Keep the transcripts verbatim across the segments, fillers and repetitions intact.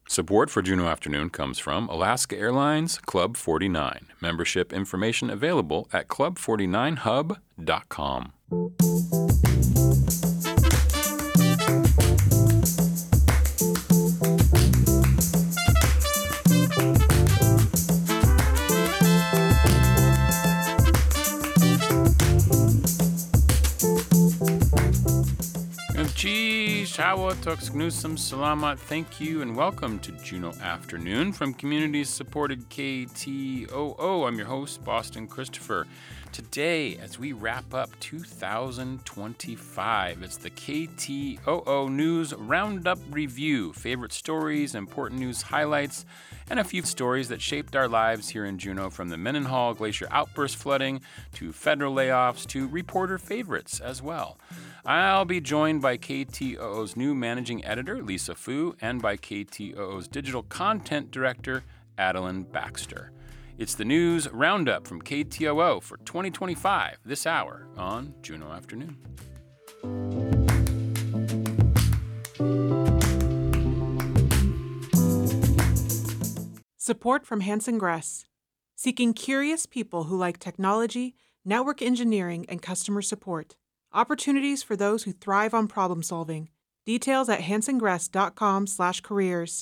Support for Juneau Afternoon comes from Alaska Airlines Club forty-nine. Membership information available at club forty-nine hub dot com. Cheese, Hawa, Tux, Gnusum, Salamat, thank you, and welcome to Juneau Afternoon from community-supported K T O O. I'm your host, Boston Christopher. Today, as we wrap up two thousand twenty-five, it's the K T O O News Roundup Review. Favorite stories, important news highlights, and a few stories that shaped our lives here in Juneau, from the Mendenhall Glacier outburst flooding to federal layoffs to reporter favorites as well. I'll be joined by K T O O's new managing editor, Lisa Fu, and by K T O O's digital content director, Adeline Baxter. It's the News Roundup from K T O O for twenty twenty-five, this hour on Juneau Afternoon. Support from Hanson Gress, seeking curious people who like technology, network engineering, and customer support. Opportunities for those who thrive on problem solving. Details at hanson gress dot com slash careers.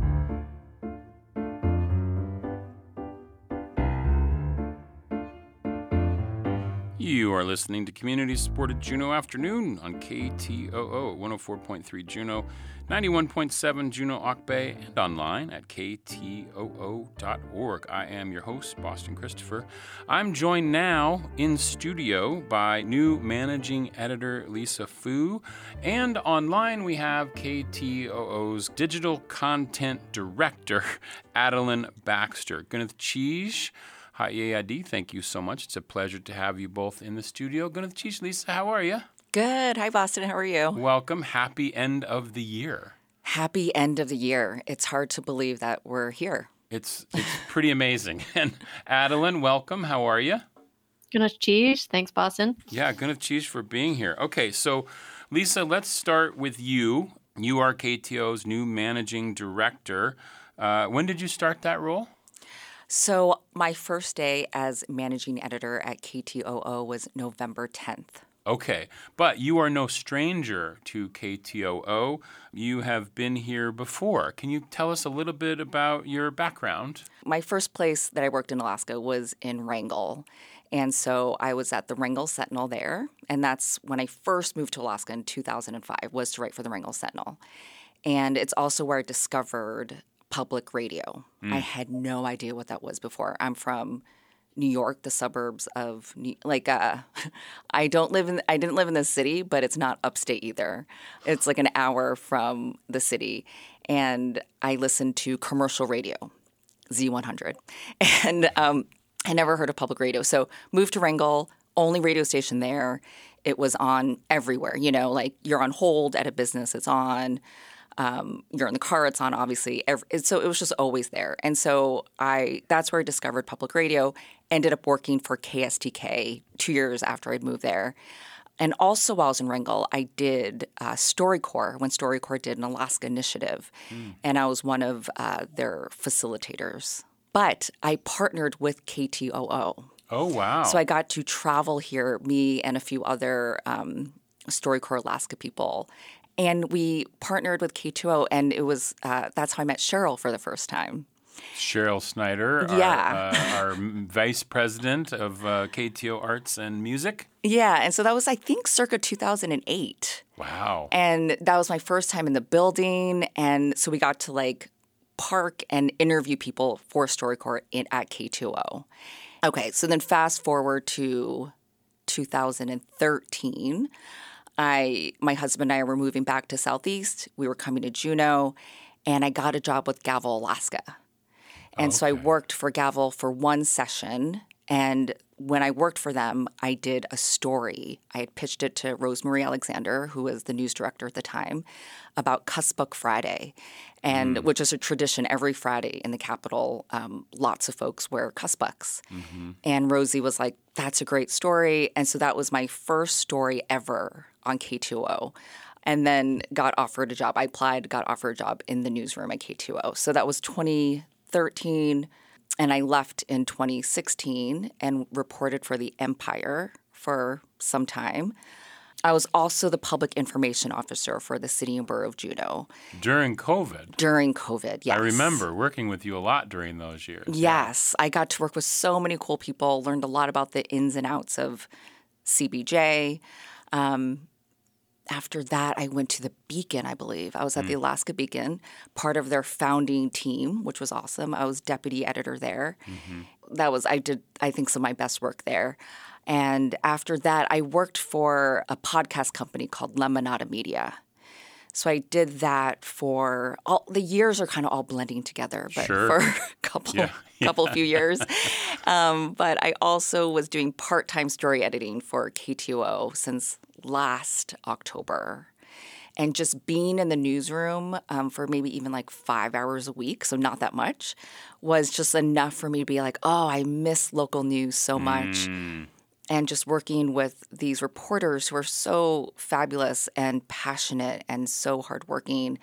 You are listening to community-supported Juneau Afternoon on K T O O, one oh four point three Juneau, ninety-one point seven Juneau Auk Bay, and online at K T O O dot org. I am your host, Boston Christopher. I'm joined now in studio by new managing editor Lisa Fu, and online we have K T O O's digital content director, Adeline Baxter. Gunneth Cheese. Hi, E A I D. Thank you so much. It's a pleasure to have you both in the studio. Gunneth Cheese, Lisa, how are you? Good. Hi, Boston. How are you? Welcome. Happy end of the year. Happy end of the year. It's hard to believe that we're here. It's it's pretty amazing. And Adeline, welcome. How are you? Gunneth Cheese. Thanks, Boston. Yeah, Gunneth Cheese for being here. Okay, so Lisa, let's start with you. You are K T O O's new managing director. Uh, when did you start that role? So my first day as managing editor at K T O O was November tenth. Okay, but you are no stranger to K T O O. You have been here before. Can you tell us a little bit about your background? My first place that I worked in Alaska was in Wrangell. And so I was at the Wrangell Sentinel there. And that's when I first moved to Alaska in two thousand five, was to write for the Wrangell Sentinel. And it's also where I discovered public radio. Mm. I had no idea what that was before. I'm from New York, the suburbs of New, like uh, I don't live in I didn't live in the city, but it's not upstate either. It's like an hour from the city, and I listened to commercial radio, Z one hundred, and um, I never heard of public radio. So moved to Wrangell, only radio station there. It was on everywhere. You know, like you're on hold at a business, it's on. Um, you're in the car, it's on, obviously. Every, so it was just always there. And so I that's where I discovered public radio, ended up working for K S T K two years after I'd moved there. And also while I was in Wrangell, I did uh, StoryCorps, when StoryCorps did an Alaska initiative. Mm. And I was one of uh, their facilitators. But I partnered with K T O O. Oh, wow. So I got to travel here, me and a few other um, StoryCorps Alaska people. And we partnered with K T O O, and it was uh, that's how I met Cheryl for the first time. Cheryl Snyder, yeah. our, uh, our vice president of uh, K T O Arts and Music. Yeah, and so that was, I think, circa two thousand eight. Wow. And that was my first time in the building, and so we got to, like, park and interview people for StoryCorps in, at K T O O. Okay, so then fast forward to two thousand thirteen. I, my husband and I were moving back to Southeast. We were coming to Juneau, and I got a job with Gavel, Alaska. And okay. So I worked for Gavel for one session, and when I worked for them, I did a story. I had pitched it to Rosemarie Alexander, who was the news director at the time, about Cussbook Friday, and mm. which is a tradition every Friday in the Capitol. Um, lots of folks wear cussbooks. Mm-hmm. And Rosie was like, that's a great story. And so that was my first story ever on K T O O. and then got offered a job. I applied, got offered a job in the newsroom at K T O O. So that was twenty thirteen, and I left in twenty sixteen and reported for the Empire for some time. I was also the public information officer for the city and borough of Juneau. During COVID? During COVID, yes. I remember working with you a lot during those years. Yes. Yeah. I got to work with so many cool people, learned a lot about the ins and outs of C B J. Um, after that, I went to the Beacon, I believe. I was at mm. the Alaska Beacon, part of their founding team, which was awesome. I was deputy editor there. Mm-hmm. That was, I did, I think, some of my best work there. And after that, I worked for a podcast company called Lemonada Media. So I did that for all the years are kind of all blending together, but sure. for a couple, yeah. couple few years. Um, but I also was doing part-time story editing for K T O O since last October. And just being in the newsroom um, for maybe even like five hours a week, so not that much, was just enough for me to be like, oh, I miss local news so much. Mm. And just working with these reporters who are so fabulous and passionate and so hardworking.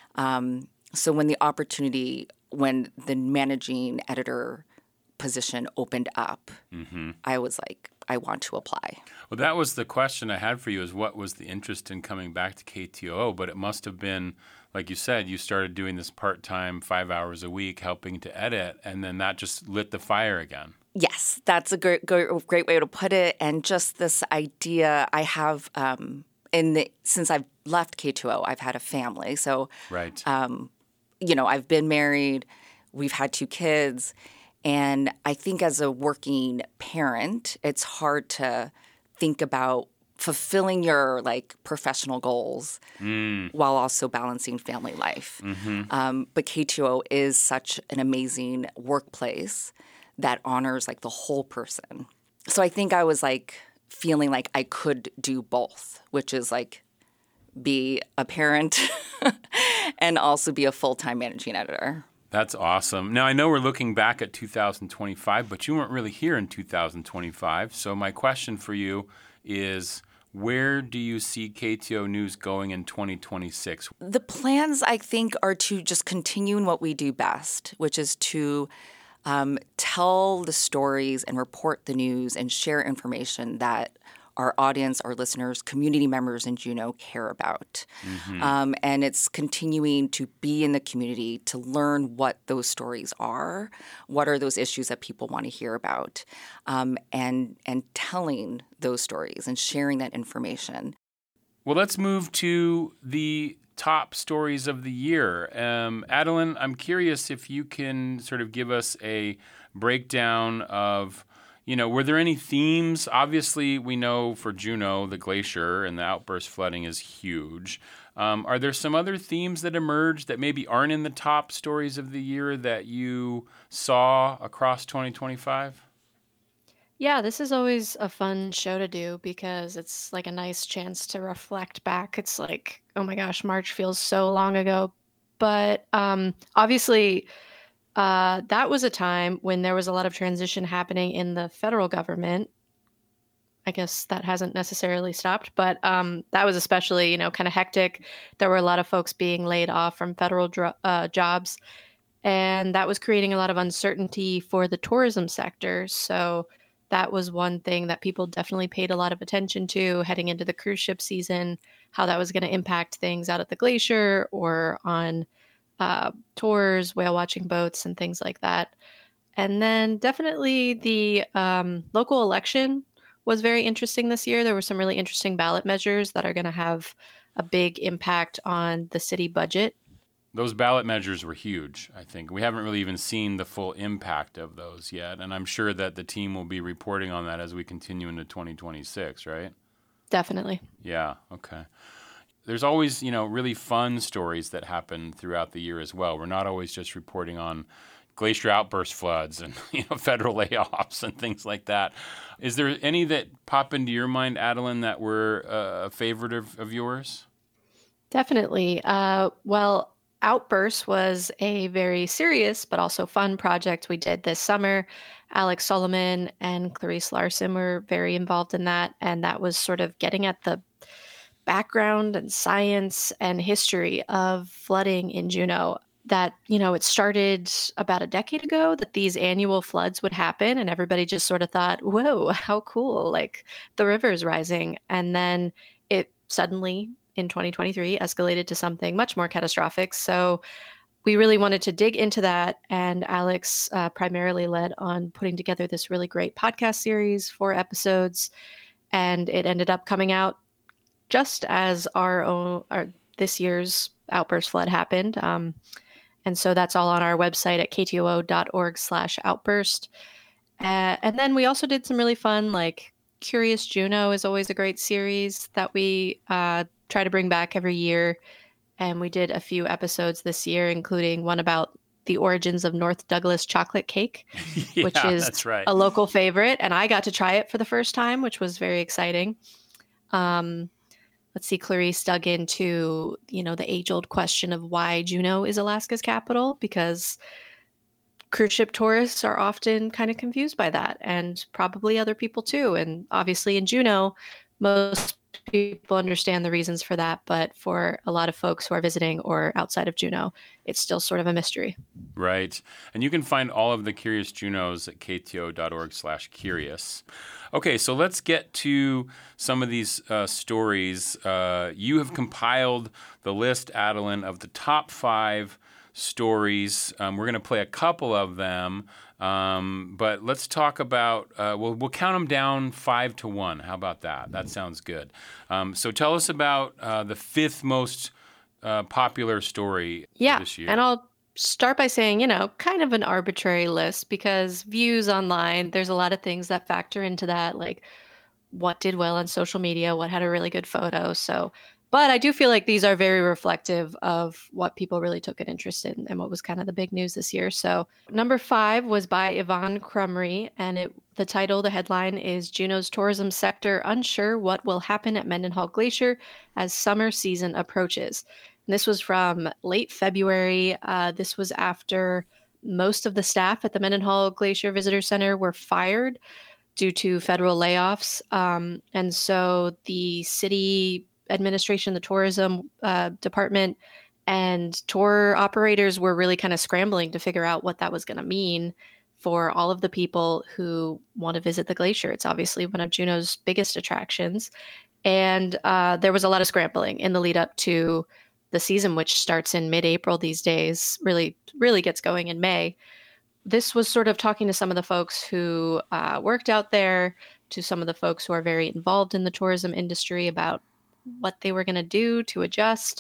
Um, so when the opportunity, when the managing editor position opened up, mm-hmm. I was like, I want to apply. Well, that was the question I had for you, is what was the interest in coming back to K T O O? But it must have been, like you said, you started doing this part-time, five hours a week, helping to edit, and then that just lit the fire again. Yes, that's a great, great, great way to put it. And just this idea, I have, um, in the, since I've left K T O O, I've had a family. So, right. um, you know, I've been married. We've had two kids. And I think as a working parent, it's hard to think about fulfilling your like professional goals mm. while also balancing family life. Mm-hmm. Um, but K T O O is such an amazing workplace that honors like the whole person. So I think I was like feeling like I could do both, which is like be a parent and also be a full-time managing editor. That's awesome. Now, I know we're looking back at two thousand twenty-five, but you weren't really here in two thousand twenty-five. So my question for you is, where do you see K T O O News going in twenty twenty-six? The plans, I think, are to just continue in what we do best, which is to um, tell the stories and report the news and share information that our audience, our listeners, community members in Juneau care about. Mm-hmm. Um, and it's continuing to be in the community to learn what those stories are, what are those issues that people want to hear about, um, and and telling those stories and sharing that information. Well, let's move to the top stories of the year. Um, Adeline, I'm curious if you can sort of give us a breakdown of, you know, were there any themes? Obviously, we know for Juneau, the glacier and the outburst flooding is huge. Um, are there some other themes that emerged that maybe aren't in the top stories of the year that you saw across twenty twenty-five? Yeah, this is always a fun show to do because it's like a nice chance to reflect back. It's like, oh my gosh, March feels so long ago. But um, obviously, Uh, that was a time when there was a lot of transition happening in the federal government. I guess that hasn't necessarily stopped, but um, that was especially, you know, kind of hectic. There were a lot of folks being laid off from federal dro- uh, jobs, and that was creating a lot of uncertainty for the tourism sector. So that was one thing that people definitely paid a lot of attention to heading into the cruise ship season, how that was going to impact things out at the glacier or on Uh, tours, whale watching boats, and things like that. And then definitely the um, local election was very interesting this year. There were some really interesting ballot measures that are going to have a big impact on the city budget. Those ballot measures were huge, I think. We haven't really even seen the full impact of those yet, and I'm sure that the team will be reporting on that as we continue into twenty twenty-six, right? Definitely. Yeah, okay. There's always, you know, really fun stories that happen throughout the year as well. We're not always just reporting on glacier outburst floods and, you know, federal layoffs and things like that. Is there any that pop into your mind, Adeline, that were uh, a favorite of, of yours? Definitely. Uh, well, Outburst was a very serious but also fun project we did this summer. Alex Solomon and Clarice Larson were very involved in that, and that was sort of getting at the background and science and history of flooding in Juneau. That, you know, it started about a decade ago that these annual floods would happen, and everybody just sort of thought, whoa, how cool, like the river's rising. And then it suddenly in twenty twenty-three escalated to something much more catastrophic. So we really wanted to dig into that. And Alex uh, primarily led on putting together this really great podcast series, four episodes. And it ended up coming out just as our own, our, this year's outburst flood happened. Um, and so that's all on our website at k t o o dot org slash outburst. Uh, and then we also did some really fun, like Curious Juneau is always a great series that we uh, try to bring back every year. And we did a few episodes this year, including one about the origins of North Douglas chocolate cake, Yeah, which is that's right. a local favorite. And I got to try it for the first time, which was very exciting. Um, let's see, Clarice dug into, you know, the age-old question of why Juneau is Alaska's capital, because cruise ship tourists are often kind of confused by that, and probably other people too. And obviously in Juneau, most people understand the reasons for that, but for a lot of folks who are visiting or outside of Juneau, it's still sort of a mystery. Right. And you can find all of the Curious Juneaus at k t o dot org slash curious. Okay, so let's get to some of these uh, stories. Uh, you have compiled the list, Adeline, of the top five stories. Um, we're going to play a couple of them, um, but let's talk about, uh, we'll, we'll count them down five to one. How about that? That sounds good. Um, so tell us about uh, the fifth most uh, popular story Yeah, this year. and I'll start by saying, you know, kind of an arbitrary list, because views online, there's a lot of things that factor into that, like what did well on social media, what had a really good photo. So, but I do feel like these are very reflective of what people really took an interest in and what was kind of the big news this year. So number five was by Yvonne Crumry, and it the title, the headline is Juneau's tourism sector unsure what will happen at Mendenhall Glacier as summer season approaches. And this was from late February. Uh, this was after most of the staff at the Mendenhall Glacier Visitor Center were fired due to federal layoffs. Um, and so the city administration, the tourism uh, department, and tour operators were really kind of scrambling to figure out what that was going to mean for all of the people who want to visit the glacier. It's obviously one of Juneau's biggest attractions. And uh, there was a lot of scrambling in the lead up to the season, which starts in mid-April these days, really, really gets going in May. This was sort of talking to some of the folks who uh, worked out there, to some of the folks who are very involved in the tourism industry about what they were going to do to adjust.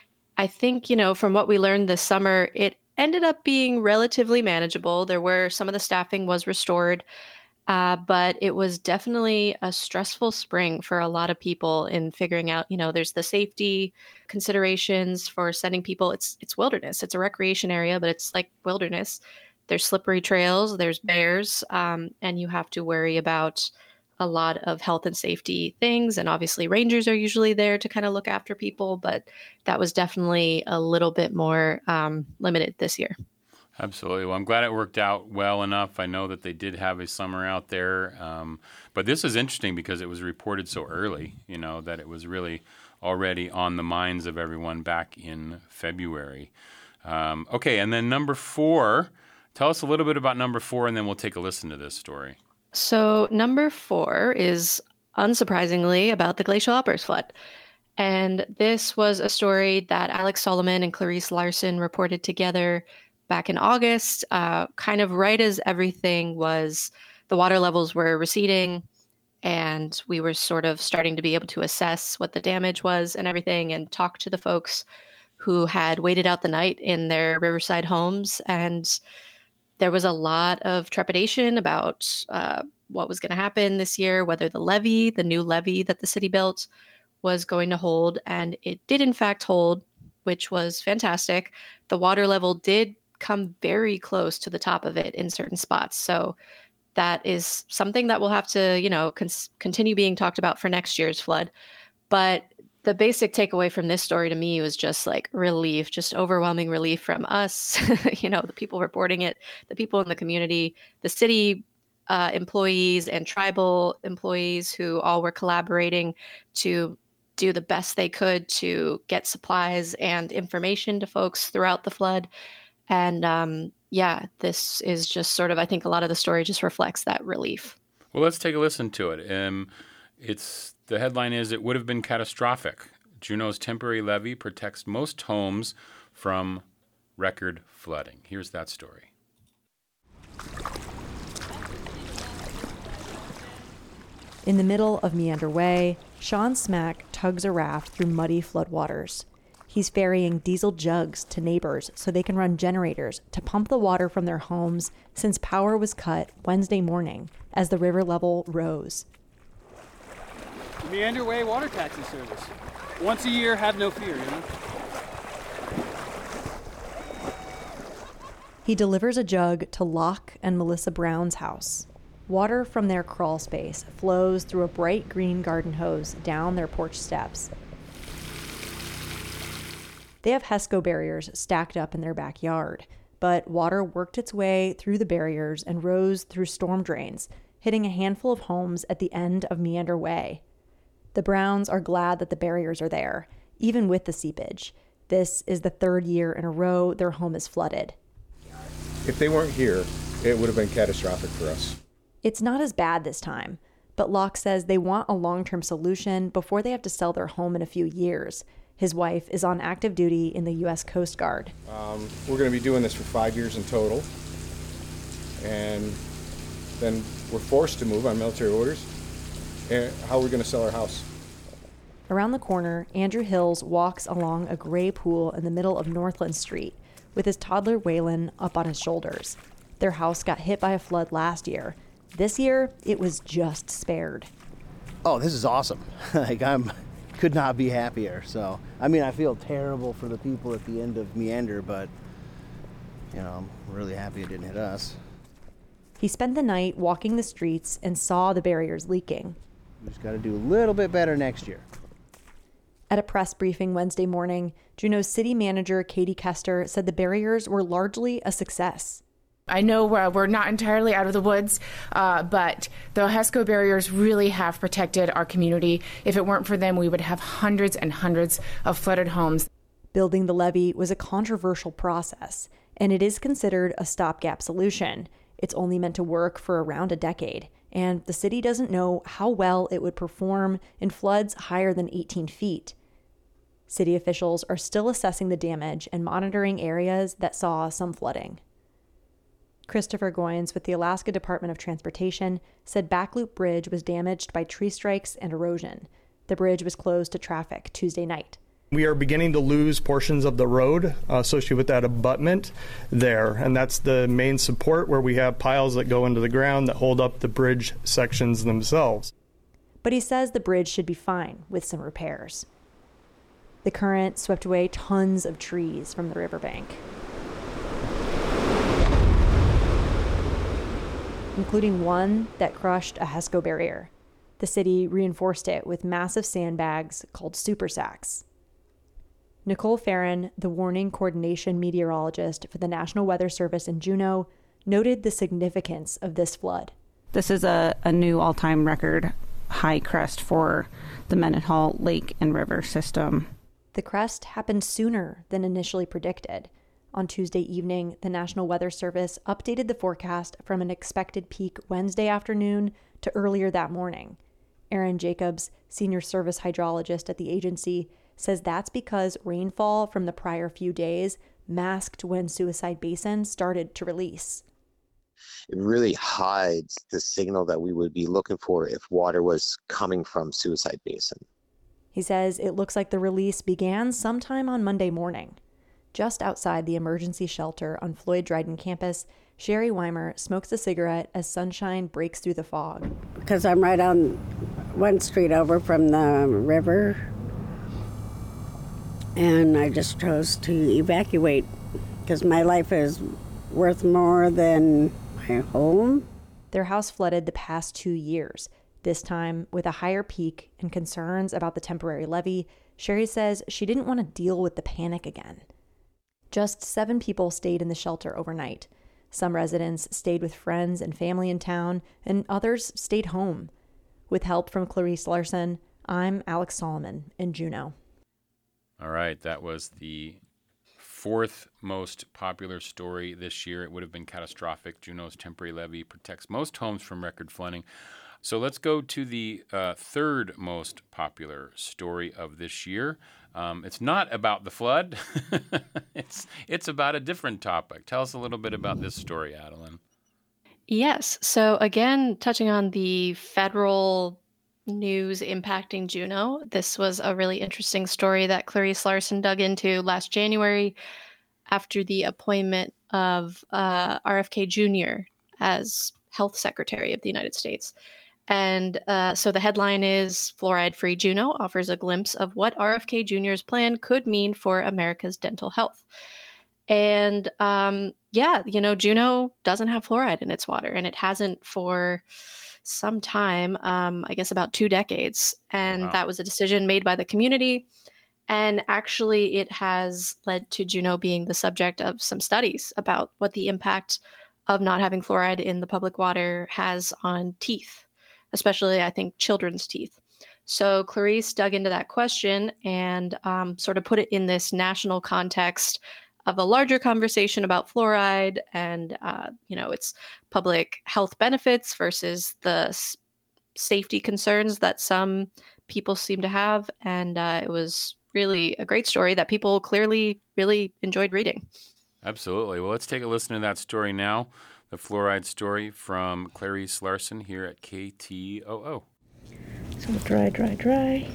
I think, you know, from what we learned this summer, it ended up being relatively manageable. There were some of the staffing was restored, uh, but it was definitely a stressful spring for a lot of people in figuring out, you know, there's the safety considerations for sending people. It's it's wilderness. It's a recreation area, but it's like wilderness. There's slippery trails, there's bears, um, and you have to worry about a lot of health and safety things. And obviously rangers are usually there to kind of look after people, but that was definitely a little bit more um, limited this year. Absolutely. Well, I'm glad it worked out well enough. I know that they did have a summer out there. Um, but this is interesting because it was reported so early, you know, that it was really already on the minds of everyone back in February. Um, okay, and then number four, tell us a little bit about number four, and then we'll take a listen to this story. So number four is, unsurprisingly, about the glacial outburst flood. And this was a story that Alex Solomon and Clarice Larson reported together back in August, uh, kind of right as everything was, the water levels were receding, and we were sort of starting to be able to assess what the damage was and everything, and talk to the folks who had waited out the night in their riverside homes. And there was a lot of trepidation about uh, what was going to happen this year, whether the levee, the new levee that the city built, was going to hold. And it did, in fact, hold, which was fantastic. The water level did come very close to the top of it in certain spots. So that is something that will have to, you know, con- continue being talked about for next year's flood. But the basic takeaway from this story to me was just like relief, just overwhelming relief from us, you know, the people reporting it, the people in the community, the city uh, employees and tribal employees who all were collaborating to do the best they could to get supplies and information to folks throughout the flood. And um, yeah, this is just sort of, I think a lot of the story just reflects that relief. Well, let's take a listen to it. Um, it's the headline is, "It would have been catastrophic. Juneau's temporary levee protects most homes from record flooding." Here's that story. In the middle of Meander Way, Sean Smack tugs a raft through muddy floodwaters. He's ferrying diesel jugs to neighbors so they can run generators to pump the water from their homes since power was cut Wednesday morning as the river level rose. Meander Way Water Taxi Service. Once a year, have no fear, you know? He delivers a jug to Locke and Melissa Brown's house. Water from their crawl space flows through a bright green garden hose down their porch steps. They have HESCO barriers stacked up in their backyard, but water worked its way through the barriers and rose through storm drains, hitting a handful of homes at the end of Meander Way. The Browns are glad that the barriers are there, even with the seepage. This is the third year in a row their home is flooded. If they weren't here, it would have been catastrophic for us. It's not as bad this time, but Locke says they want a long-term solution before they have to sell their home in a few years. His wife is on active duty in the U S Coast Guard. Um, we're going to be doing this for five years in total, and then we're forced to move on military orders. And how are we going to sell our house? Around the corner, Andrew Hills walks along a gray pool in the middle of Northland Street with his toddler Waylon up on his shoulders. Their house got hit by a flood last year. This year, it was just spared. Oh, this is awesome. Like, I'm could not be happier. So, I mean, I feel terrible for the people at the end of Meander, but, you know, I'm really happy it didn't hit us. He spent the night walking the streets and saw the barriers leaking. We just got to do a little bit better next year. At a press briefing Wednesday morning, Juneau's city manager, Katie Kester, said the barriers were largely a success. I know we're, we're not entirely out of the woods, uh, but the HESCO barriers really have protected our community. If it weren't for them, we would have hundreds and hundreds of flooded homes. Building the levee was a controversial process, and it is considered a stopgap solution. It's only meant to work for around a decade, and the city doesn't know how well it would perform in floods higher than eighteen feet. City officials are still assessing the damage and monitoring areas that saw some flooding. Christopher Goins with the Alaska Department of Transportation said Backloop Bridge was damaged by tree strikes and erosion. The bridge was closed to traffic Tuesday night. We are beginning to lose portions of the road uh, associated with that abutment there, and that's the main support where we have piles that go into the ground that hold up the bridge sections themselves. But he says the bridge should be fine with some repairs. The current swept away tons of trees from the riverbank, including one that crushed a HESCO barrier. The city reinforced it with massive sandbags called super sacks. Nicole Farron, the warning coordination meteorologist for the National Weather Service in Juneau, noted the significance of this flood. This is a, a new all-time record high crest for the Mendenhall Lake and River system. The crest happened sooner than initially predicted. On Tuesday evening, the National Weather Service updated the forecast from an expected peak Wednesday afternoon to earlier that morning. Aaron Jacobs, senior service hydrologist at the agency, says that's because rainfall from the prior few days masked when Suicide Basin started to release. It really hides the signal that we would be looking for if water was coming from Suicide Basin. He says it looks like the release began sometime on Monday morning. Just outside the emergency shelter on Floyd Dryden campus, Sherry Weimer smokes a cigarette as sunshine breaks through the fog. Because I'm right on one street over from the river, and I just chose to evacuate because my life is worth more than my home. Their house flooded the past two years, this time with a higher peak and concerns about the temporary levee. Sherry says she didn't want to deal with the panic again. Just seven people stayed in the shelter overnight. Some residents stayed with friends and family in town, and others stayed home. With help from Clarice Larson, I'm Alex Solomon in Juneau. All right, that was the fourth most popular story this year. It would have been catastrophic. Juneau's temporary levee protects most homes from record flooding. So let's go to the uh, third most popular story of this year. Um, it's not about the flood. it's it's about a different topic. Tell us a little bit about this story, Adeline. Yes. So again, touching on the federal news impacting Juneau, this was a really interesting story that Clarice Larson dug into last January after the appointment of uh, R F K Junior as Health Secretary of the United States. And uh, so the headline is Fluoride-Free Juneau offers a glimpse of what R F K Junior's plan could mean for America's dental health. And um, yeah, you know, Juneau doesn't have fluoride in its water, and it hasn't for some time, um, I guess about two decades. And Wow. that was a decision made by the community. And actually, it has led to Juneau being the subject of some studies about what the impact of not having fluoride in the public water has on teeth, especially, I think, children's teeth. So Clarice dug into that question and um, sort of put it in this national context of a larger conversation about fluoride and, uh, you know, its public health benefits versus the s- safety concerns that some people seem to have. And uh, it was really a great story that people clearly really enjoyed reading. Absolutely. Well, let's take a listen to that story now. The fluoride story from Clarice Larson here at K T O O. So dry, dry, dry.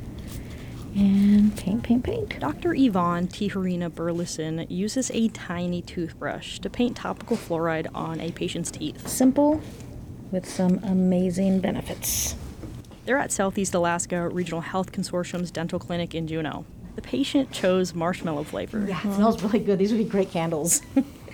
And paint, paint, paint. Doctor Yvonne Tijerina Burleson uses a tiny toothbrush to paint topical fluoride on a patient's teeth. Simple with some amazing benefits. They're at Southeast Alaska Regional Health Consortium's dental clinic in Juneau. The patient chose marshmallow flavor. Yeah, it smells really good. These would be great candles.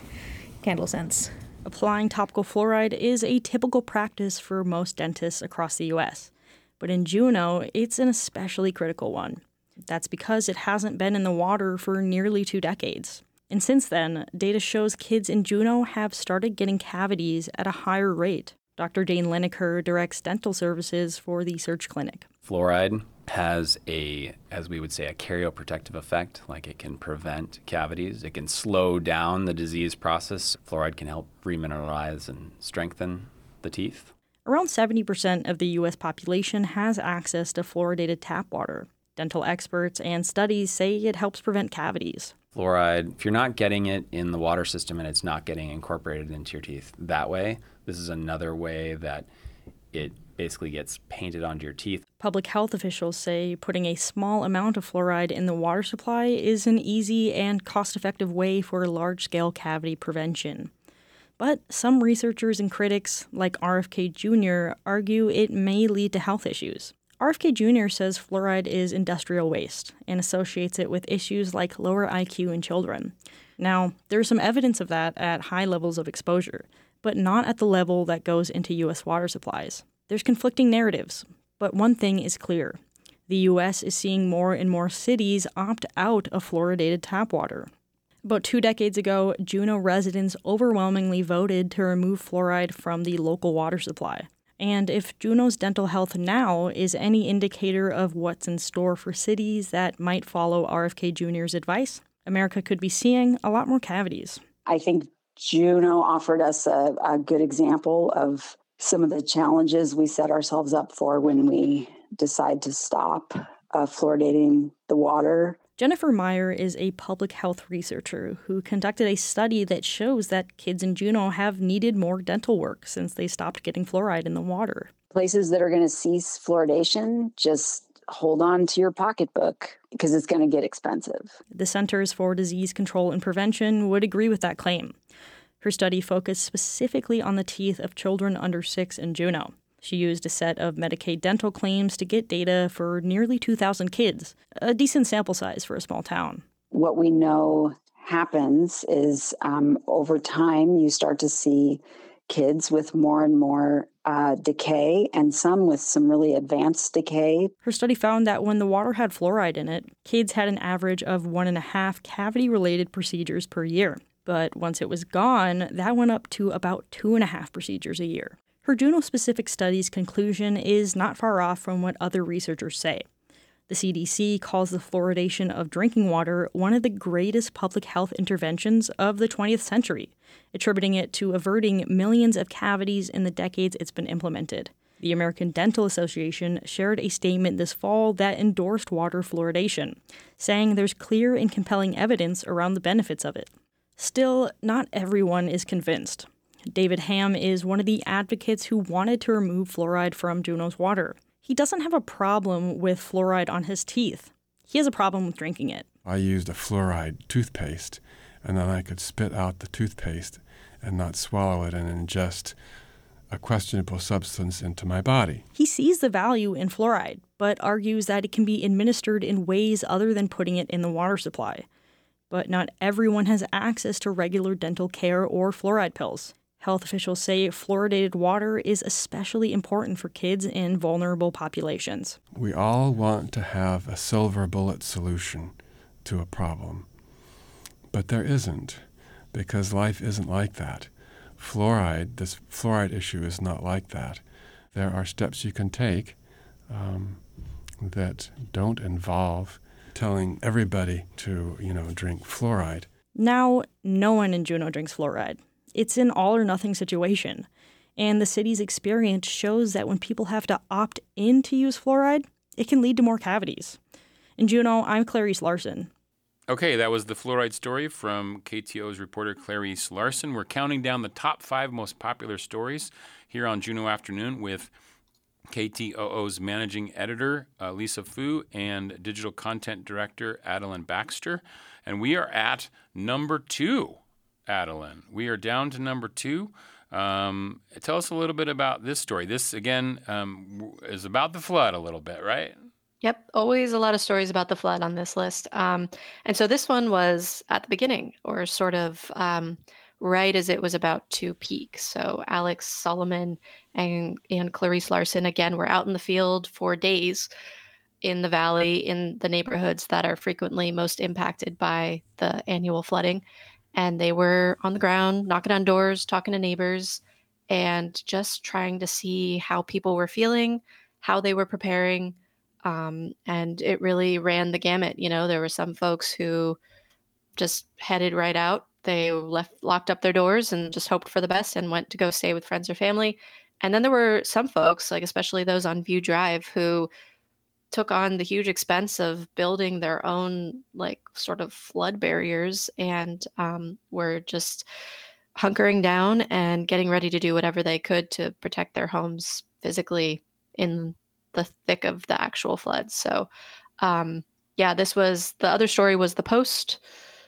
Candle scents. Applying topical fluoride is a typical practice for most dentists across the U S, but in Juneau, it's an especially critical one. That's because it hasn't been in the water for nearly two decades. And since then, data shows kids in Juneau have started getting cavities at a higher rate. Doctor Dane Lineker directs dental services for the Surge Clinic. Fluoride has a, as we would say, a karyoprotective effect, like it can prevent cavities. It can slow down the disease process. Fluoride can help remineralize and strengthen the teeth. Around seventy percent of the U S population has access to fluoridated tap water. Dental experts and studies say it helps prevent cavities. Fluoride, if you're not getting it in the water system and it's not getting incorporated into your teeth that way, this is another way that it basically gets painted onto your teeth. Public health officials say putting a small amount of fluoride in the water supply is an easy and cost-effective way for large-scale cavity prevention. But some researchers and critics, like R F K Junior, argue it may lead to health issues. R F K Junior says fluoride is industrial waste and associates it with issues like lower I Q in children. Now, there's some evidence of that at high levels of exposure, but not at the level that goes into U S water supplies. There's conflicting narratives, but one thing is clear. The U S is seeing more and more cities opt out of fluoridated tap water. About two decades ago, Juneau residents overwhelmingly voted to remove fluoride from the local water supply. And if Juneau's dental health now is any indicator of what's in store for cities that might follow R F K Junior's advice, America could be seeing a lot more cavities. I think Juneau offered us a, a good example of some of the challenges we set ourselves up for when we decide to stop uh, fluoridating the water. Jennifer Meyer is a public health researcher who conducted a study that shows that kids in Juneau have needed more dental work since they stopped getting fluoride in the water. Places that are going to cease fluoridation, just hold on to your pocketbook because it's going to get expensive. The Centers for Disease Control and Prevention would agree with that claim. Her study focused specifically on the teeth of children under six in Juneau. She used a set of Medicaid dental claims to get data for nearly two thousand kids, a decent sample size for a small town. What we know happens is um, over time you start to see kids with more and more uh, decay and some with some really advanced decay. Her study found that when the water had fluoride in it, kids had an average of one and a half cavity-related procedures per year. But once it was gone, that went up to about two and a half procedures a year. Her Juneau-specific study's conclusion is not far off from what other researchers say. The C D C calls the fluoridation of drinking water one of the greatest public health interventions of the twentieth century, attributing it to averting millions of cavities in the decades it's been implemented. The American Dental Association shared a statement this fall that endorsed water fluoridation, saying there's clear and compelling evidence around the benefits of it. Still, not everyone is convinced. David Ham is one of the advocates who wanted to remove fluoride from Juneau's water. He doesn't have a problem with fluoride on his teeth. He has a problem with drinking it. I used a fluoride toothpaste, and then I could spit out the toothpaste and not swallow it and ingest a questionable substance into my body. He sees the value in fluoride, but argues that it can be administered in ways other than putting it in the water supply. But not everyone has access to regular dental care or fluoride pills. Health officials say fluoridated water is especially important for kids in vulnerable populations. We all want to have a silver bullet solution to a problem, but there isn't, because life isn't like that. Fluoride, this fluoride issue is not like that. There are steps you can take um, that don't involve telling everybody to, you know, drink fluoride. Now, no one in Juneau drinks fluoride. It's an all-or-nothing situation, and the city's experience shows that when people have to opt in to use fluoride, it can lead to more cavities. In Juneau, I'm Clarice Larson. Okay, that was the fluoride story from K T O O's reporter Clarice Larson. We're counting down the top five most popular stories here on Juneau Afternoon with K T O O's managing editor, uh, Lisa Fu, and digital content director, Adeline Baxter. And we are at number two. Adeline. We are down to number two. Um, tell us a little bit about this story. This, again, um, is about the flood a little bit, right? Yep, always a lot of stories about the flood on this list. Um, and so this one was at the beginning, or sort of um, right as it was about to peak. So Alex Solomon and, and Clarice Larson, again, were out in the field for days in the valley, in the neighborhoods that are frequently most impacted by the annual flooding. And they were on the ground, knocking on doors, talking to neighbors, and just trying to see how people were feeling, how they were preparing. Um, and it really ran the gamut. You know, there were some folks who just headed right out. They left, locked up their doors and just hoped for the best and went to go stay with friends or family. And then there were some folks, like especially those on View Drive, who took on the huge expense of building their own like sort of flood barriers and um, were just hunkering down and getting ready to do whatever they could to protect their homes physically in the thick of the actual flood. So um, yeah, this was, the other story was the post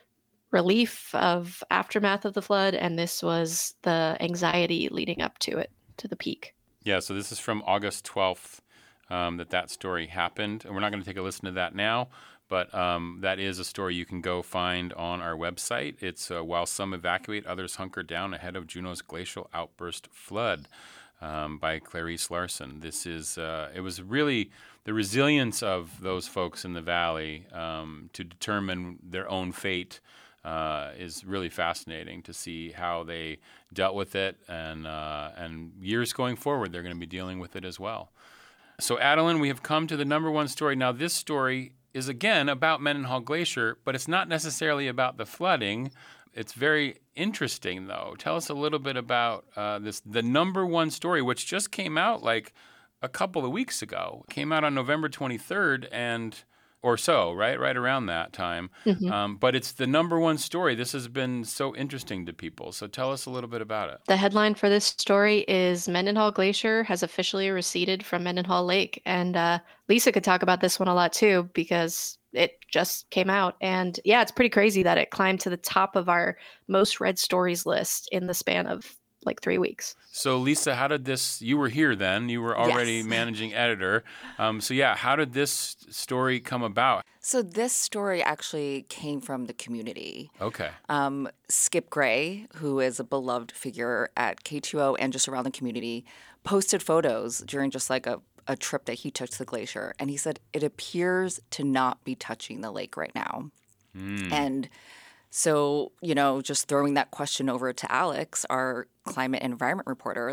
relief of aftermath of the flood. And this was the anxiety leading up to it, to the peak. Yeah, so this is from August twelfth. Um, that that story happened. And we're not going to take a listen to that now, but um, that is a story you can go find on our website. It's uh, While Some Evacuate, Others Hunker Down Ahead of Juneau's Glacial Outburst Flood um, by Clarice Larson. This is, uh, it was really the resilience of those folks in the valley um, to determine their own fate uh, is really fascinating to see how they dealt with it. And, uh, and years going forward, they're going to be dealing with it as well. So, Adeline, we have come to the number one story. Now, this story is, again, about Mendenhall Glacier, but it's not necessarily about the flooding. It's very interesting, though. Tell us a little bit about uh, this, the number one story, which just came out like a couple of weeks ago. It came out on November twenty-third and or so, right? Right around that time. Mm-hmm. Um, but it's the number one story. This has been so interesting to people. So tell us a little bit about it. The headline for this story is Mendenhall Glacier has officially receded from Mendenhall Lake. And uh, Lisa could talk about this one a lot too, because it just came out. And yeah, it's pretty crazy that it climbed to the top of our most read stories list in the span of like three weeks. So Lisa, how did this, you were here then, you were already Yes. managing editor. Um, so yeah, how did this story come about? So this story actually came from the community. Okay. Um, Skip Gray, who is a beloved figure at K two O and just around the community, posted photos during just like a, a trip that he took to the glacier. And he said, it appears to not be touching the lake right now. Mm. And so, you know, just throwing that question over to Alex, our climate and environment reporter, like,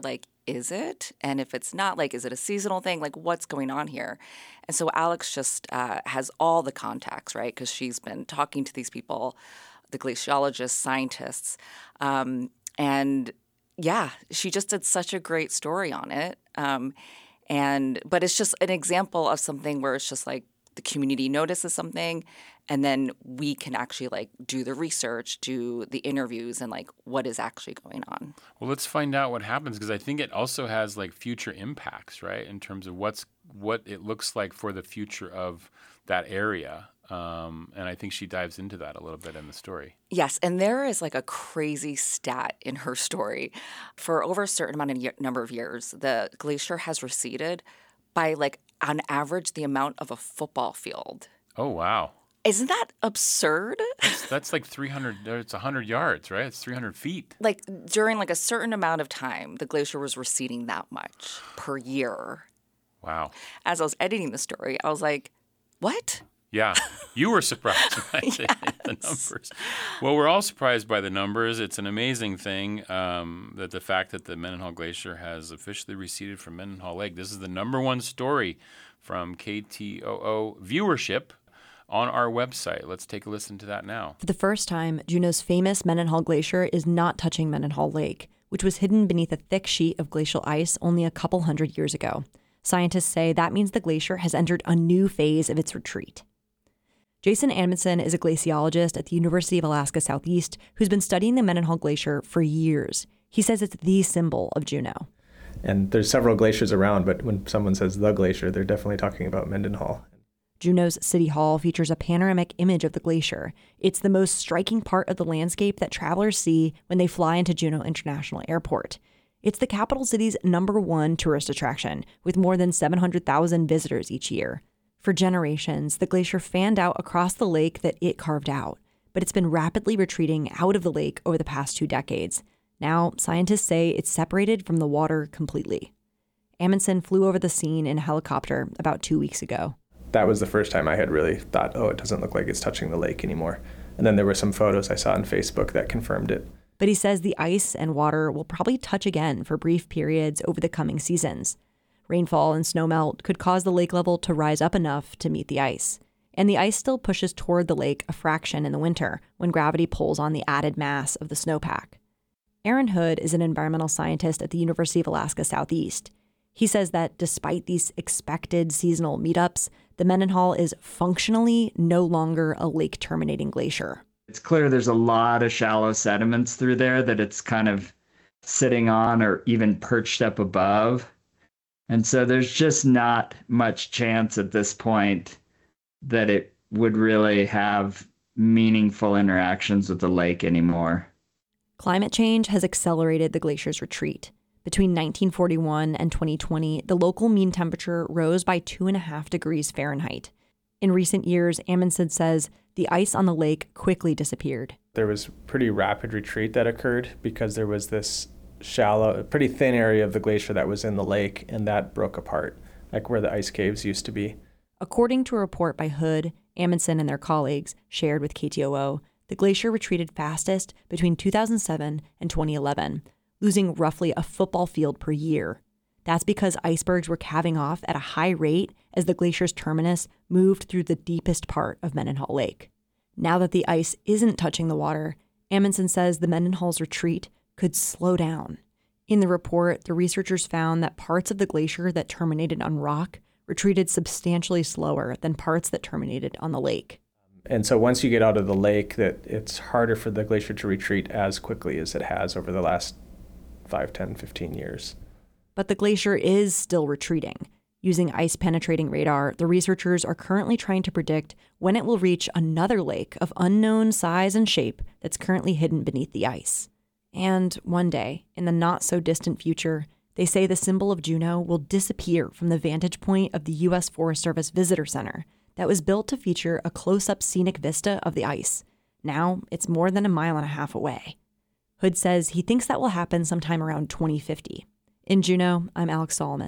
is it? And if it's not, like, is it a seasonal thing? Like, what's going on here? And so Alex just uh, has all the contacts, right? Because she's been talking to these people, the glaciologists, scientists. Um, and yeah, she just did such a great story on it. Um, and but it's just an example of something where it's just like the community notices something, and then we can actually like do the research, do the interviews, and like what is actually going on. Well, let's find out what happens, because I think it also has like future impacts, right? In terms of what's what it looks like for the future of that area. Um, and I think she dives into that a little bit in the story. Yes, and there is like a crazy stat in her story. For over a certain amount of year, number of years, the glacier has receded by like on average the amount of a football field. Oh, wow. Isn't that absurd? That's, that's like three hundred, it's one hundred yards, right? It's three hundred feet. Like during like a certain amount of time, the glacier was receding that much per year. Wow. As I was editing the story, I was like, what? Yeah, you were surprised by yes. the, the numbers. Well, we're all surprised by the numbers. It's an amazing thing um, that the fact that the Mendenhall Glacier has officially receded from Mendenhall Lake. This is the number one story from K T O O viewership on our website. Let's take a listen to that now. For the first time, Juneau's famous Mendenhall Glacier is not touching Mendenhall Lake, which was hidden beneath a thick sheet of glacial ice only a couple hundred years ago. Scientists say that means the glacier has entered a new phase of its retreat. Jason Amundsen is a glaciologist at the University of Alaska Southeast who's been studying the Mendenhall Glacier for years. He says it's the symbol of Juneau. And there's several glaciers around, but when someone says the glacier, they're definitely talking about Mendenhall. Juneau's City Hall features a panoramic image of the glacier. It's the most striking part of the landscape that travelers see when they fly into Juneau International Airport. It's the capital city's number one tourist attraction, with more than seven hundred thousand visitors each year. For generations, the glacier fanned out across the lake that it carved out, but it's been rapidly retreating out of the lake over the past two decades. Now, scientists say it's separated from the water completely. Amundsen flew over the scene in a helicopter about two weeks ago. That was the first time I had really thought, oh, it doesn't look like it's touching the lake anymore. And then there were some photos I saw on Facebook that confirmed it. But he says the ice and water will probably touch again for brief periods over the coming seasons. Rainfall and snowmelt could cause the lake level to rise up enough to meet the ice. And the ice still pushes toward the lake a fraction in the winter when gravity pulls on the added mass of the snowpack. Aaron Hood is an environmental scientist at the University of Alaska Southeast. He says that despite these expected seasonal meetups, the Mendenhall is functionally no longer a lake-terminating glacier. It's clear there's a lot of shallow sediments through there that it's kind of sitting on or even perched up above. And so there's just not much chance at this point that it would really have meaningful interactions with the lake anymore. Climate change has accelerated the glacier's retreat. Between nineteen forty-one and twenty twenty, the local mean temperature rose by two and a half degrees Fahrenheit. In recent years, Amundsen says the ice on the lake quickly disappeared. There was pretty rapid retreat that occurred because there was this shallow, pretty thin area of the glacier that was in the lake, and that broke apart, like where the ice caves used to be. According to a report by Hood, Amundsen and their colleagues shared with K T O O, the glacier retreated fastest between two thousand seven and twenty eleven, losing roughly a football field per year. That's because icebergs were calving off at a high rate as the glacier's terminus moved through the deepest part of Mendenhall Lake. Now that the ice isn't touching the water, Amundsen says the Mendenhall's retreat could slow down. In the report, the researchers found that parts of the glacier that terminated on rock retreated substantially slower than parts that terminated on the lake. And so once you get out of the lake, that it's harder for the glacier to retreat as quickly as it has over the last five, ten, fifteen years. But the glacier is still retreating. Using ice-penetrating radar, the researchers are currently trying to predict when it will reach another lake of unknown size and shape that's currently hidden beneath the ice. And one day, in the not-so-distant future, they say the symbol of Juneau will disappear from the vantage point of the U S Forest Service Visitor Center that was built to feature a close-up scenic vista of the ice. Now, it's more than a mile and a half away. Hood says he thinks that will happen sometime around twenty fifty. In Juneau, I'm Alex Solomon.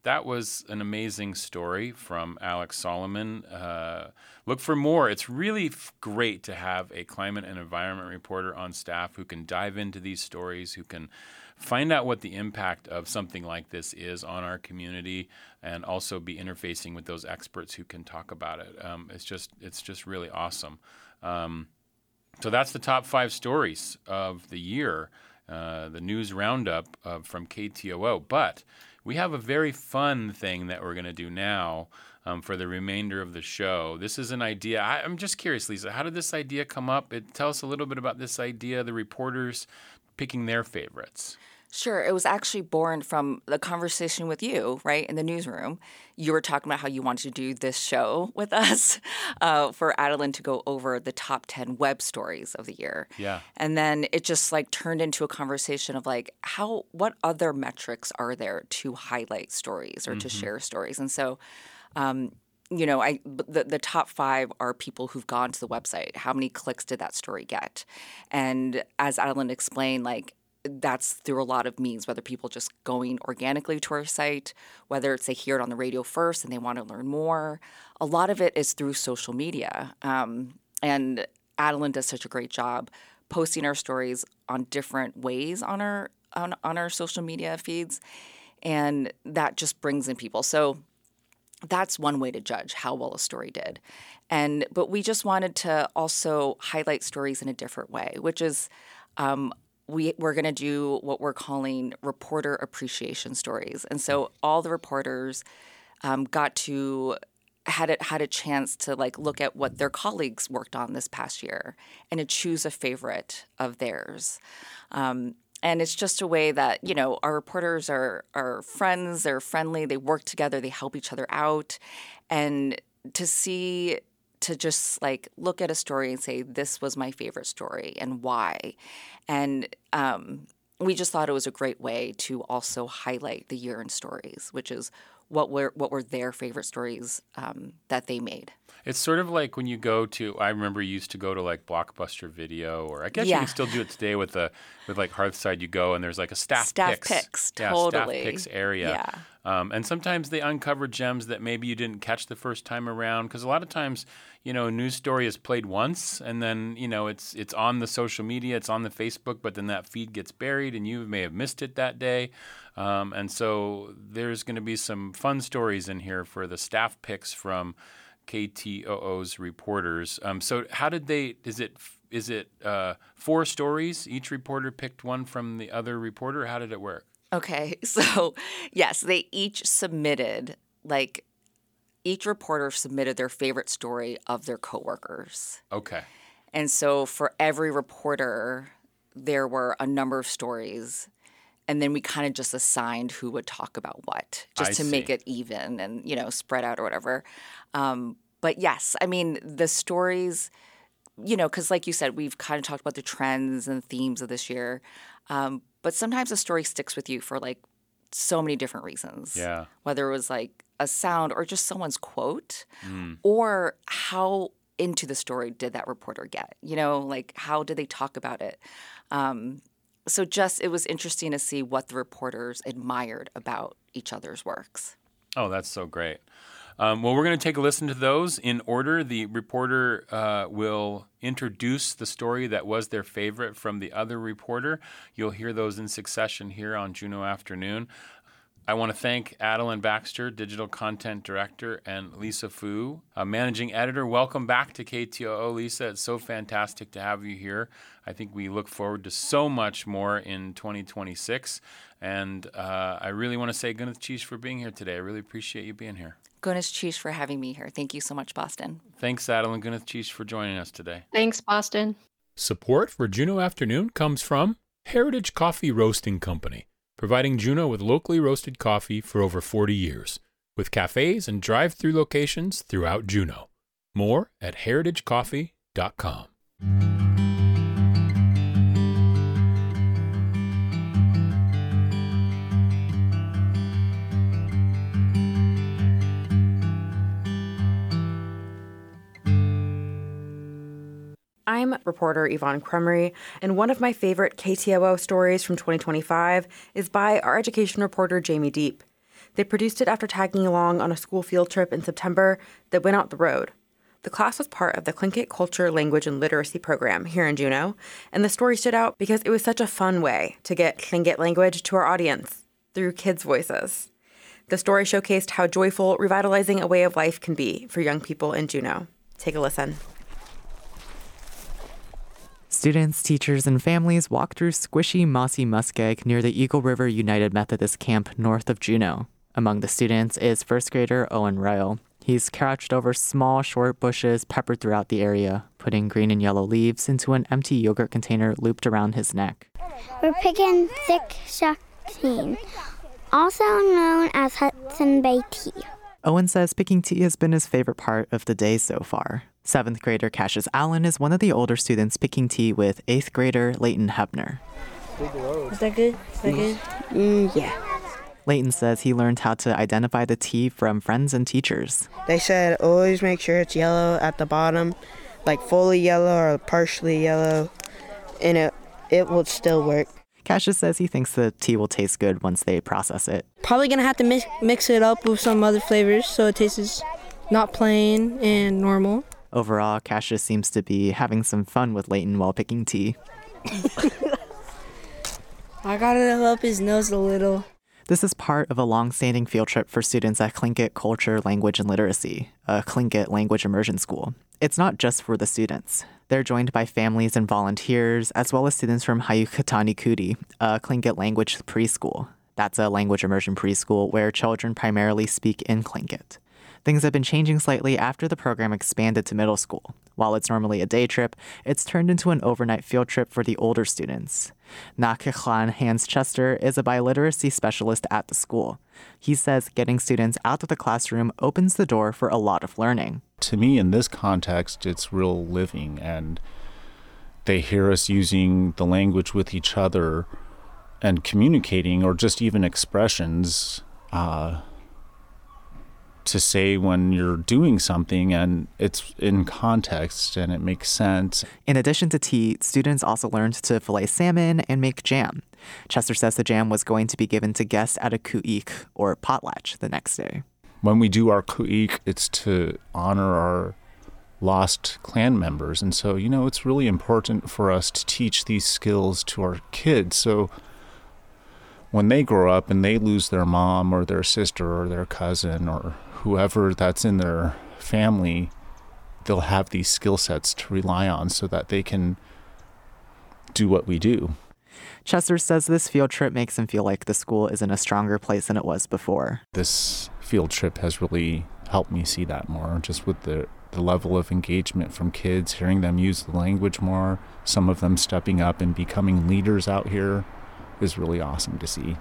that was an amazing story from Alex Solomon. Uh, look for more. It's really f- great to have a climate and environment reporter on staff who can dive into these stories, who can find out what the impact of something like this is on our community, and also be interfacing with those experts who can talk about it. Um, it's just it's just really awesome. Um, so that's the top five stories of the year, uh, the news roundup uh, from K T O O. But we have a very fun thing that we're going to do now um, for the remainder of the show. This is an idea. I, I'm just curious, Lisa, how did this idea come up? It, tell us a little bit about this idea, the reporters picking their favorites. Sure. It was actually born from the conversation with you, right, in the newsroom. You were talking about how you wanted to do this show with us uh, for Adeline to go over the top ten web stories of the year. Yeah. And then it just like turned into a conversation of like, how, what other metrics are there to highlight stories or mm-hmm. to share stories? And so, um, you know, I the, the top five are people who've gone to the website. How many clicks did that story get? And as Adeline explained, like, that's through a lot of means, whether people just going organically to our site, whether it's they hear it on the radio first and they want to learn more. A lot of it is through social media. Um, and Adeline does such a great job posting our stories on different ways on our on, on our social media feeds. And that just brings in people. So that's one way to judge how well a story did. And but we just wanted to also highlight stories in a different way, which is um, we, we're going to do what we're calling reporter appreciation stories. And so all the reporters um, got to had it had a chance to like look at what their colleagues worked on this past year and to choose a favorite of theirs. Um, and it's just a way that, you know, our reporters are are friends, they're friendly, they work together, they help each other out. And to see to just like look at a story and say, this was my favorite story and why. And um, we just thought it was a great way to also highlight the year in stories, which is what were what were their favorite stories um, that they made. It's sort of like when you go to, I remember you used to go to like Blockbuster Video, or I guess yeah. you can still do it today with the with like Hearthside. You go and there's like a staff, staff picks. picks. Yeah, Totally. staff picks area. Yeah. Um, and sometimes they uncover gems that maybe you didn't catch the first time around, because a lot of times, you know, a news story is played once and then, you know, it's it's on the social media, it's on the Facebook, but then that feed gets buried and you may have missed it that day. Um, and so there's going to be some fun stories in here for the staff picks from K T O O's reporters. Um, so how did they, is it is it uh, four stories? Each reporter picked one from the other reporter? How did it work? Okay, so yes, they each submitted, like, each reporter submitted their favorite story of their coworkers. Okay. And so for every reporter, there were a number of stories, and then we kind of just assigned who would talk about what, just I to see. make it even and, you know, spread out or whatever. Um, but yes, I mean, the stories, you know, because like you said, we've kind of talked about the trends and themes of this year. Um, but sometimes a story sticks with you for like so many different reasons. Yeah. Whether it was like a sound or just someone's quote, Mm. or how into the story did that reporter get? You know, like how did they talk about it? Um, so just it was interesting to see what the reporters admired about each other's works. Oh, that's so great. Um, well, we're going to take a listen to those in order. The reporter uh, will introduce the story that was their favorite from the other reporter. You'll hear those in succession here on Juneau Afternoon. I want to thank Adeline Baxter, Digital Content Director, and Lisa Fu, uh, Managing Editor. Welcome back to K T O O, Lisa. It's so fantastic to have you here. I think we look forward to so much more in twenty twenty-six. And uh, I really want to say Gwyneth Cheesh for being here today. I really appreciate you being here. Gwyneth Cheesh for having me here. Thank you so much, Boston. Thanks, Adeline. Gwyneth Cheesh for joining us today. Thanks, Boston. Support for Juneau Afternoon comes from Heritage Coffee Roasting Company, providing Juneau with locally roasted coffee for over forty years, with cafes and drive-through locations throughout Juneau. More at heritage coffee dot com. I'm reporter Yvonne Cremery, and one of my favorite K T O O stories from twenty twenty-five is by our education reporter Jamie Deep. They produced it after tagging along on a school field trip in September that went out the road. The class was part of the Tlingit Culture, Language, and Literacy program here in Juneau, and the story stood out because it was such a fun way to get Tlingit language to our audience through kids' voices. The story showcased how joyful, revitalizing a way of life can be for young people in Juneau. Take a listen. Students, teachers, and families walk through squishy, mossy muskeg near the Eagle River United Methodist Camp north of Juneau. Among the students is first grader Owen Ryle. He's crouched over small, short bushes peppered throughout the area, putting green and yellow leaves into an empty yogurt container looped around his neck. We're picking thick Shakteen, also known as Hudson Bay tea. Owen says picking tea has been his favorite part of the day so far. Seventh grader Cassius Allen is one of the older students picking tea with eighth grader Leighton Hebner. Is that good? Is that good? Mm, yeah. Leighton says he learned how to identify the tea from friends and teachers. They said always make sure it's yellow at the bottom, like fully yellow or partially yellow, and it, it will still work. Cassius says he thinks the tea will taste good once they process it. Probably going to have to mix, mix it up with some other flavors so it tastes not plain and normal. Overall, Cassius seems to be having some fun with Leighton while picking tea. I got to help his nose a little. This is part of a long-standing field trip for students at Tlingit Culture, Language, and Literacy, a Tlingit language immersion school. It's not just for the students. They're joined by families and volunteers, as well as students from Hayukatani Kuti, a Tlingit language preschool. That's a language immersion preschool where children primarily speak in Tlingit. Things have been changing slightly after the program expanded to middle school. While it's normally a day trip, it's turned into an overnight field trip for the older students. Nakiklan Hans Chester is a biliteracy specialist at the school. He says getting students out of the classroom opens the door for a lot of learning. To me, in this context, it's real living, and they hear us using the language with each other and communicating, or just even expressions, uh, to say when you're doing something and it's in context and it makes sense. In addition to tea, students also learned to fillet salmon and make jam. Chester says the jam was going to be given to guests at a ku'ik, or potlatch, the next day. When we do our ku'ik, it's to honor our lost clan members. And so, you know, it's really important for us to teach these skills to our kids. So when they grow up and they lose their mom or their sister or their cousin or whoever that's in their family, they'll have these skill sets to rely on so that they can do what we do. Chester says this field trip makes him feel like the school is in a stronger place than it was before. This field trip has really helped me see that more, just with the, the level of engagement from kids, hearing them use the language more, some of them stepping up and becoming leaders out here is really awesome to see.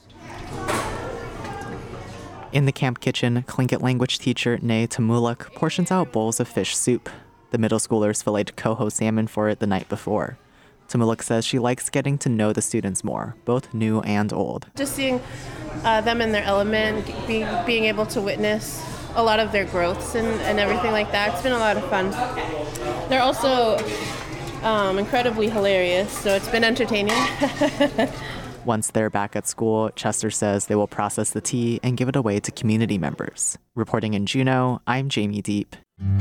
In the camp kitchen, Tlingit language teacher Nay Tamulak portions out bowls of fish soup. The middle schoolers filleted coho salmon for it the night before. Tamulak says she likes getting to know the students more, both new and old. Just seeing uh, them in their element, be, being able to witness a lot of their growths and, and everything like that. It's been a lot of fun. They're also um, incredibly hilarious, so it's been entertaining. Once they're back at school, Chester says they will process the tea and give it away to community members. Reporting in Juneau, I'm Jamie Deep.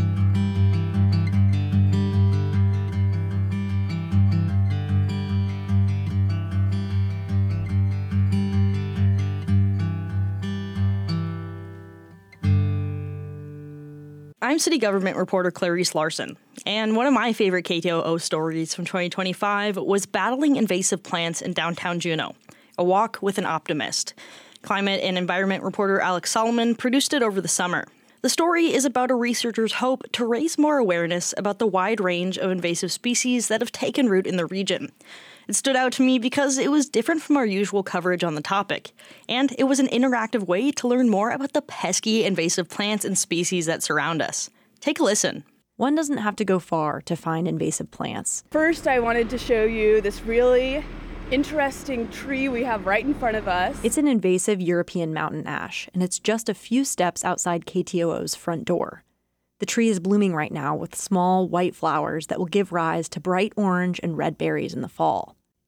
I'm city government reporter Clarice Larson, and one of my favorite K T O O stories from twenty twenty-five was battling invasive plants in downtown Juneau, a walk with an optimist. Climate and environment reporter Alex Solomon produced it over the summer. The story is about a researcher's hope to raise more awareness about the wide range of invasive species that have taken root in the region. It stood out to me because it was different from our usual coverage on the topic, and it was an interactive way to learn more about the pesky invasive plants and species that surround us. Take a listen. One doesn't have to go far to find invasive plants. First, I wanted to show you this really interesting tree we have right in front of us. It's an invasive European mountain ash, and it's just a few steps outside K T O O's front door. The tree is blooming right now with small white flowers that will give rise to bright orange and red berries in the fall.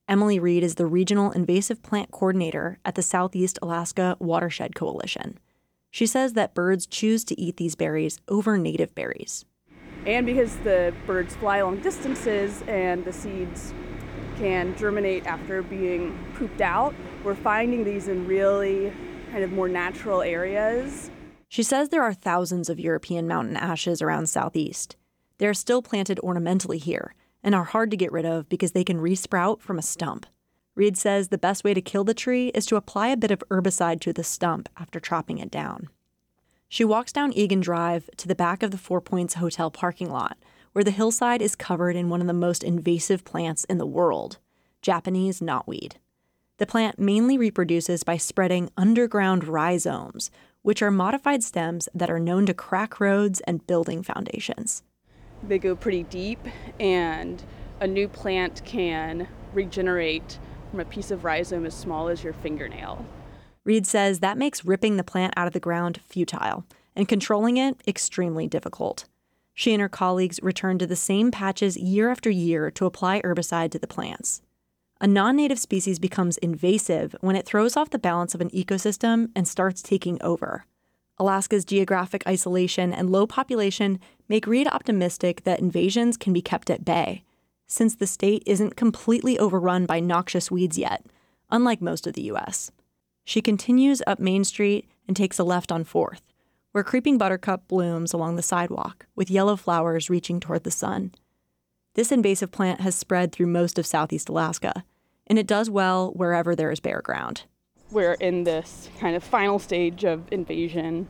Emily Reed is the Regional Invasive Plant Coordinator at the Southeast Alaska Watershed Coalition. She says that birds choose to eat these berries over native berries. And because the birds fly long distances and the seeds can germinate after being pooped out, we're finding these in really kind of more natural areas. She says there are thousands of European mountain ashes around Southeast. They're still planted ornamentally here and are hard to get rid of because they can resprout from a stump. Reed says the best way to kill the tree is to apply a bit of herbicide to the stump after chopping it down. She walks down Egan Drive to the back of the Four Points Hotel parking lot, where the hillside is covered in one of the most invasive plants in the world, Japanese knotweed. The plant mainly reproduces by spreading underground rhizomes, which are modified stems that are known to crack roads and building foundations. They go pretty deep, and a new plant can regenerate from a piece of rhizome as small as your fingernail. Reed says that makes ripping the plant out of the ground futile and controlling it extremely difficult. She and her colleagues return to the same patches year after year to apply herbicide to the plants. A non-native species becomes invasive when it throws off the balance of an ecosystem and starts taking over. Alaska's geographic isolation and low population make Reed optimistic that invasions can be kept at bay, since the state isn't completely overrun by noxious weeds yet, unlike most of the U S. She continues up Main Street and takes a left on fourth, where creeping buttercup blooms along the sidewalk, with yellow flowers reaching toward the sun. This invasive plant has spread through most of Southeast Alaska, and it does well wherever there is bare ground. We're in this kind of final stage of invasion,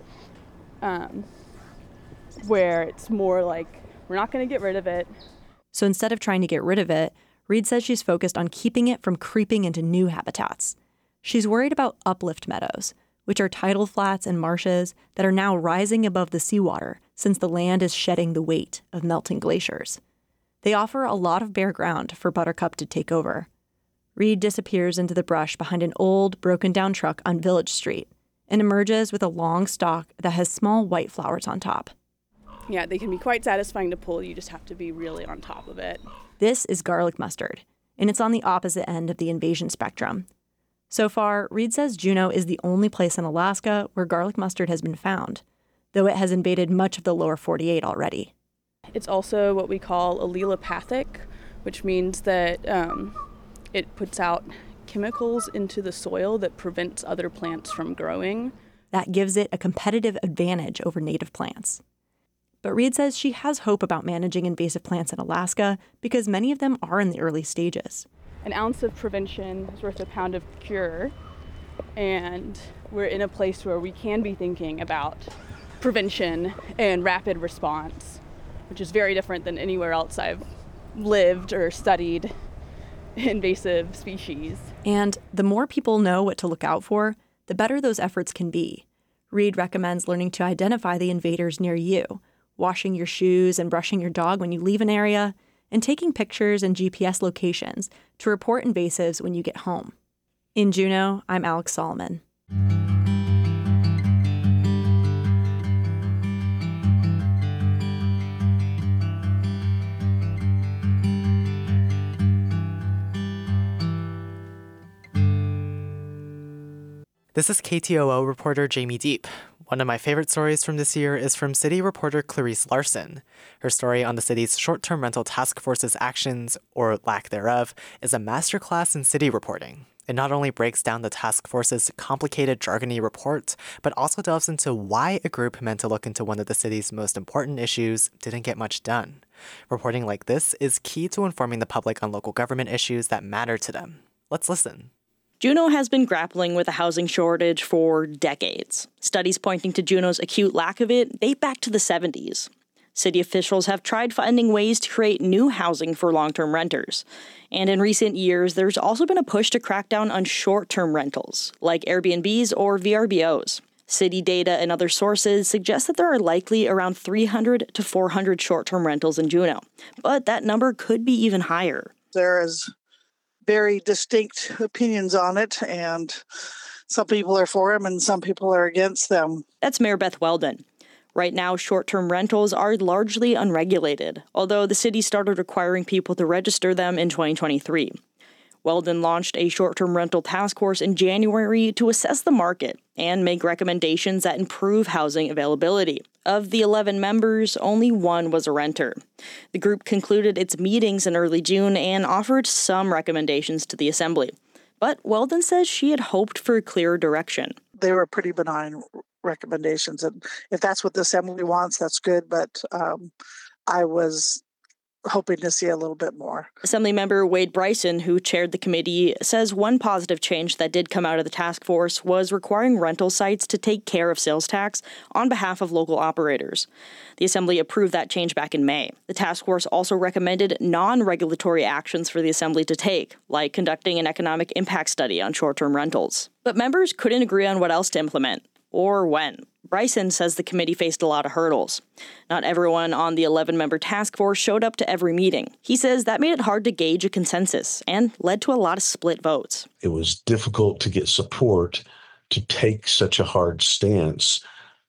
um, where it's more like, we're not going to get rid of it. So instead of trying to get rid of it, Reed says she's focused on keeping it from creeping into new habitats. She's worried about uplift meadows, which are tidal flats and marshes that are now rising above the seawater since the land is shedding the weight of melting glaciers. They offer a lot of bare ground for buttercup to take over. Reed disappears into the brush behind an old, broken-down truck on Village Street and emerges with a long stalk that has small white flowers on top. Yeah, they can be quite satisfying to pull. You just have to be really on top of it. This is garlic mustard, and it's on the opposite end of the invasion spectrum. So far, Reed says Juneau is the only place in Alaska where garlic mustard has been found, though it has invaded much of the lower forty-eight already. It's also what we call allelopathic, which means that um, it puts out chemicals into the soil that prevents other plants from growing. That gives it a competitive advantage over native plants. But Reed says she has hope about managing invasive plants in Alaska because many of them are in the early stages. An ounce of prevention is worth a pound of cure, and we're in a place where we can be thinking about prevention and rapid response, which is very different than anywhere else I've lived or studied invasive species. And the more people know what to look out for, the better those efforts can be. Reed recommends learning to identify the invaders near you, washing your shoes and brushing your dog when you leave an area, and taking pictures and G P S locations to report invasives when you get home. In Juneau, I'm Alex Solomon. This is K T O O reporter Jamie Deep. One of my favorite stories from this year is from city reporter Clarice Larson. Her story on the city's short-term rental task force's actions, or lack thereof, is a masterclass in city reporting. It not only breaks down the task force's complicated jargony report, but also delves into why a group meant to look into one of the city's most important issues didn't get much done. Reporting like this is key to informing the public on local government issues that matter to them. Let's listen. Juneau has been grappling with a housing shortage for decades. Studies pointing to Juneau's acute lack of it date back to the seventies. City officials have tried finding ways to create new housing for long-term renters. And in recent years, there's also been a push to crack down on short-term rentals, like Airbnbs or V R B Os. City data and other sources suggest that there are likely around three hundred to four hundred short-term rentals in Juneau, but that number could be even higher. There is very distinct opinions on it, and some people are for them and some people are against them. That's Mayor Beth Weldon. Right now, short-term rentals are largely unregulated, although the city started requiring people to register them in twenty twenty-three. Weldon launched a short-term rental task force in January to assess the market and make recommendations that improve housing availability. Of the eleven members, only one was a renter. The group concluded its meetings in early June and offered some recommendations to the Assembly. But Weldon says she had hoped for a clearer direction. They were pretty benign recommendations, and if that's what the Assembly wants, that's good, but um, I was hoping to see a little bit more. Assemblymember Wade Bryson, who chaired the committee, says one positive change that did come out of the task force was requiring rental sites to take care of sales tax on behalf of local operators. The Assembly approved that change back in May. The task force also recommended non-regulatory actions for the Assembly to take, like conducting an economic impact study on short-term rentals. But members couldn't agree on what else to implement, or when. Bryson says the committee faced a lot of hurdles. Not everyone on the eleven-member task force showed up to every meeting. He says that made it hard to gauge a consensus and led to a lot of split votes. It was difficult to get support to take such a hard stance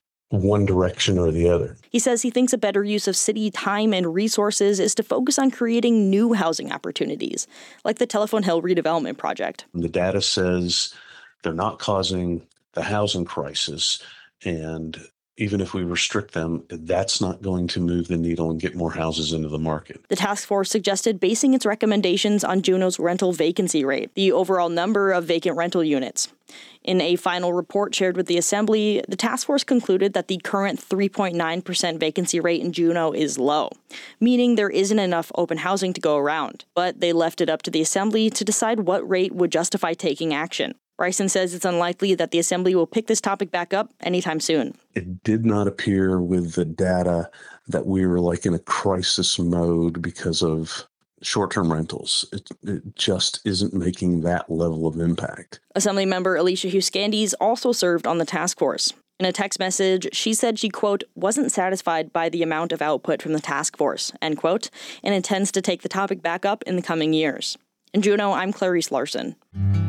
one direction or the other. He says he thinks a better use of city time and resources is to focus on creating new housing opportunities, like the Telephone Hill redevelopment project. The data says they're not causing the housing crisis, and even if we restrict them, that's not going to move the needle and get more houses into the market. The task force suggested basing its recommendations on Juneau's rental vacancy rate, the overall number of vacant rental units. In a final report shared with the Assembly, the task force concluded that the current three point nine percent vacancy rate in Juneau is low, meaning there isn't enough open housing to go around. But they left it up to the Assembly to decide what rate would justify taking action. Bryson says it's unlikely that the Assembly will pick this topic back up anytime soon. It did not appear with the data that we were like in a crisis mode because of short-term rentals. It, it just isn't making that level of impact. Assemblymember Alicia Huskandes also served on the task force. In a text message, she said she, quote, wasn't satisfied by the amount of output from the task force, end quote, and intends to take the topic back up in the coming years. In Juneau, I'm Clarice Larson.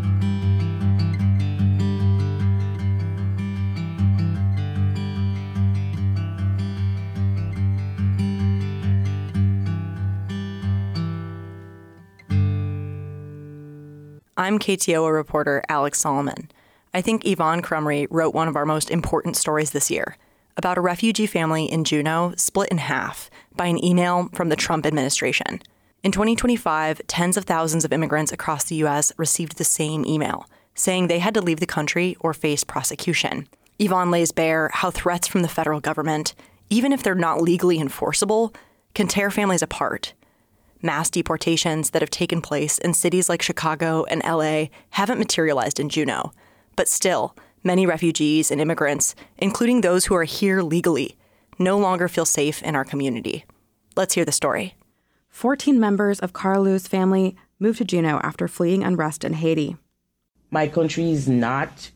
I'm K T O A reporter Alex Solomon. I think Yvonne Crumry wrote one of our most important stories this year about a refugee family in Juneau split in half by an email from the Trump administration. In twenty twenty-five, tens of thousands of immigrants across the U S received the same email, saying they had to leave the country or face prosecution. Yvonne lays bare how threats from the federal government, even if they're not legally enforceable, can tear families apart. Mass deportations that have taken place in cities like Chicago and L A haven't materialized in Juneau. But still, many refugees and immigrants, including those who are here legally, no longer feel safe in our community. Let's hear the story. fourteen members of Carlu's family moved to Juneau after fleeing unrest in Haiti. My country is not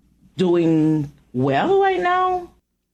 doing well right now.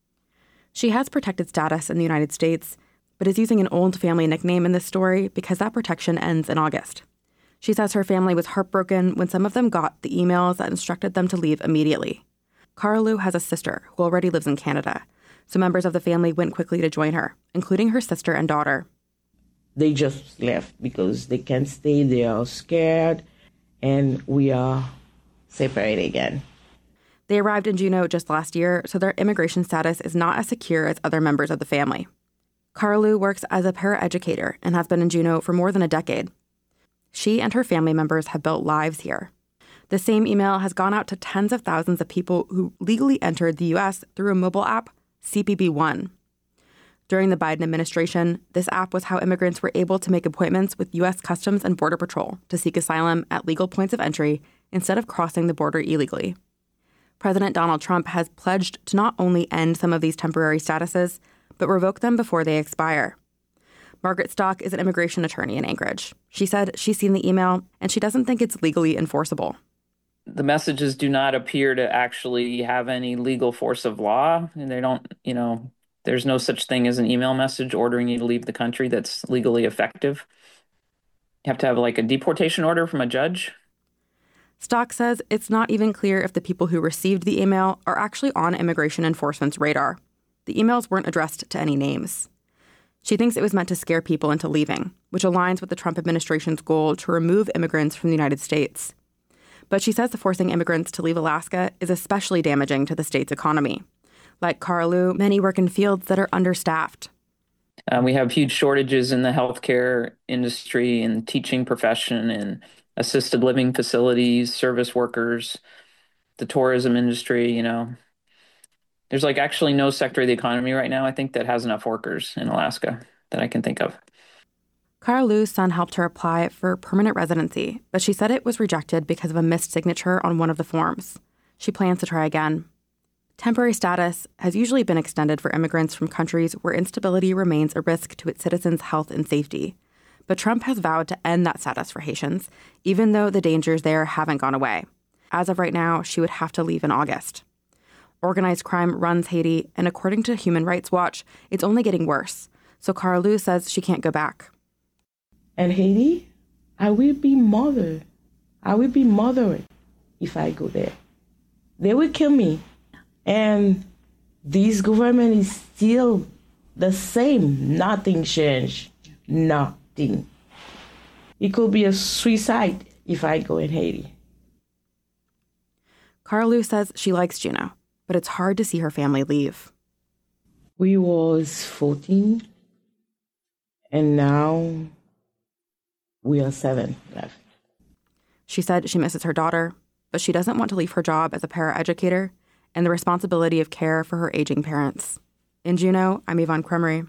She has protected status in the United States, but is using an old family nickname in this story because that protection ends in August. She says her family was heartbroken when some of them got the emails that instructed them to leave immediately. Carlu has a sister who already lives in Canada, so members of the family went quickly to join her, including her sister and daughter. They just left because they can't stay, they are scared, and we are separated again. They arrived in Juneau just last year, so their immigration status is not as secure as other members of the family. Carlu works as a paraeducator and has been in Juneau for more than a decade. She and her family members have built lives here. The same email has gone out to tens of thousands of people who legally entered the U S through a mobile app, C B B one. During the Biden administration, this app was how immigrants were able to make appointments with U S Customs and Border Patrol to seek asylum at legal points of entry instead of crossing the border illegally. President Donald Trump has pledged to not only end some of these temporary statuses, but revoke them before they expire. Margaret Stock is an immigration attorney in Anchorage. She said she's seen the email and she doesn't think it's legally enforceable. The messages do not appear to actually have any legal force of law, and they don't, you know, there's no such thing as an email message ordering you to leave the country that's legally effective. You have to have like a deportation order from a judge. Stock says it's not even clear if the people who received the email are actually on immigration enforcement's radar. The emails weren't addressed to any names. She thinks it was meant to scare people into leaving, which aligns with the Trump administration's goal to remove immigrants from the United States. But she says the forcing immigrants to leave Alaska is especially damaging to the state's economy. Like Carlu, many work in fields that are understaffed. Uh, we have huge shortages in the healthcare industry and teaching profession and assisted living facilities, service workers, the tourism industry, you know. There's like actually no sector of the economy right now, I think, that has enough workers in Alaska that I can think of. Carlu's son helped her apply for permanent residency, but she said it was rejected because of a missed signature on one of the forms. She plans to try again. Temporary status has usually been extended for immigrants from countries where instability remains a risk to its citizens' health and safety. But Trump has vowed to end that status for Haitians, even though the dangers there haven't gone away. As of right now, she would have to leave in August. Organized crime runs Haiti, and according to Human Rights Watch, it's only getting worse. So Carlu says she can't go back. And Haiti, I will be murdered. I will be murdered if I go there. They will kill me. And this government is still the same. Nothing changed. Nothing. It could be a suicide if I go in Haiti. Carlu says she likes Juneau, but it's hard to see her family leave. We was fourteen, and now we are seven left. She said she misses her daughter, but she doesn't want to leave her job as a paraeducator and the responsibility of care for her aging parents. In Juneau, I'm Yvonne Cremery.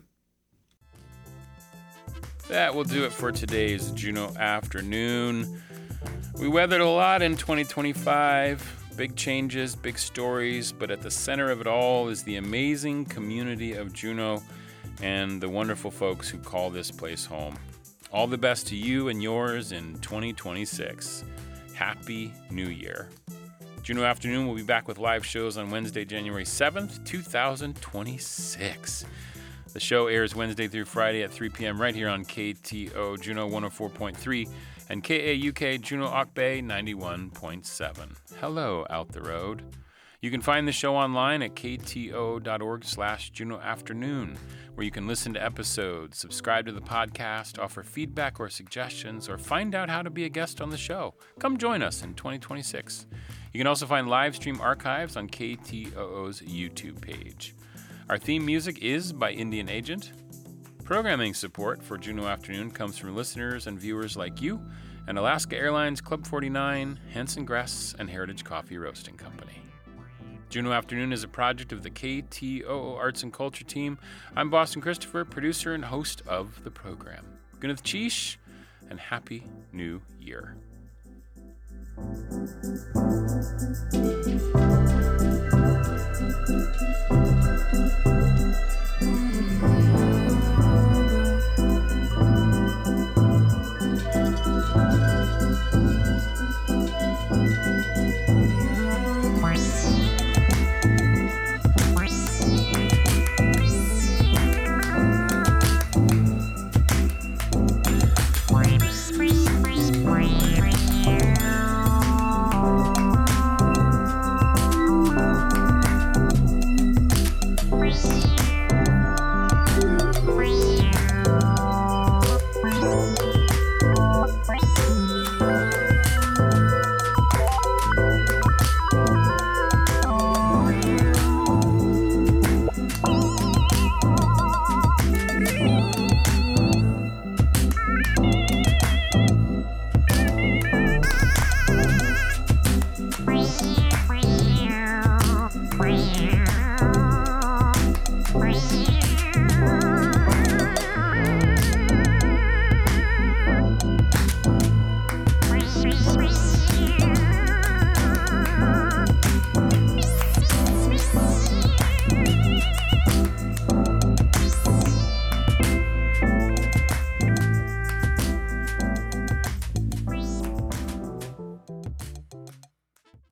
That will do it for today's Juneau Afternoon. We weathered a lot in twenty twenty-five. Big changes, big stories, but at the center of it all is the amazing community of Juneau and the wonderful folks who call this place home. All the best to you and yours in twenty twenty-six. Happy New Year. Juneau Afternoon will be back with live shows on Wednesday, January seventh, twenty twenty-six. The show airs Wednesday through Friday at three p.m. right here on K T O Juneau one oh four point three and K A U K Juneau Ock Bay ninety-one point seven. Hello, out the road. You can find the show online at kto.org slash Juneau Afternoon, where you can listen to episodes, subscribe to the podcast, offer feedback or suggestions, or find out how to be a guest on the show. Come join us in twenty twenty-six. You can also find live stream archives on K T O O's YouTube page. Our theme music is by Indian Agent. Programming support for Juneau Afternoon comes from listeners and viewers like you and Alaska Airlines Club forty-nine, Hanson Gress, and Heritage Coffee Roasting Company. Juneau Afternoon is a project of the K T O O Arts and Culture team. I'm Boston Christopher, producer and host of the program. Gwyneth Cheesh, and Happy New Year.